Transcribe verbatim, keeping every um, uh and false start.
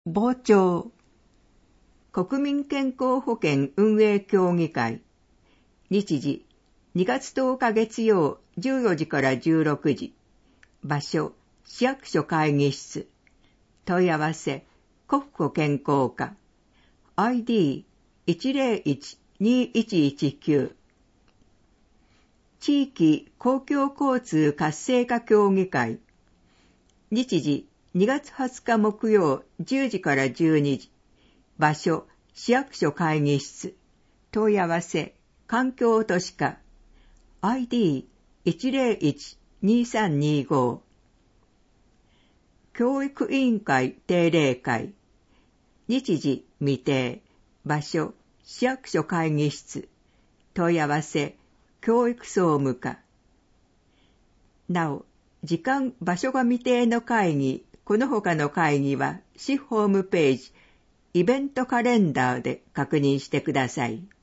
傍聴。国民健康保険運営協議会。日時、にがつとおか月曜じゅうよじからじゅうろくじ。場所、市役所会議室。問い合わせ、国保健康課。アイディーいちゼロいちにいちいちきゅう。地域公共交通活性化協議会。日時、にがつはつか木曜じゅうじからじゅうにじ。場所、市役所会議室。問い合わせ、環境都市課。アイディーいちゼロいちにさんにご。教育委員会定例会。日時未定。場所、市役所会議室。問い合わせ、教育総務課。なお、時間、場所が未定の会議、この他の会議は市ホームページ、イベントカレンダーで確認してください。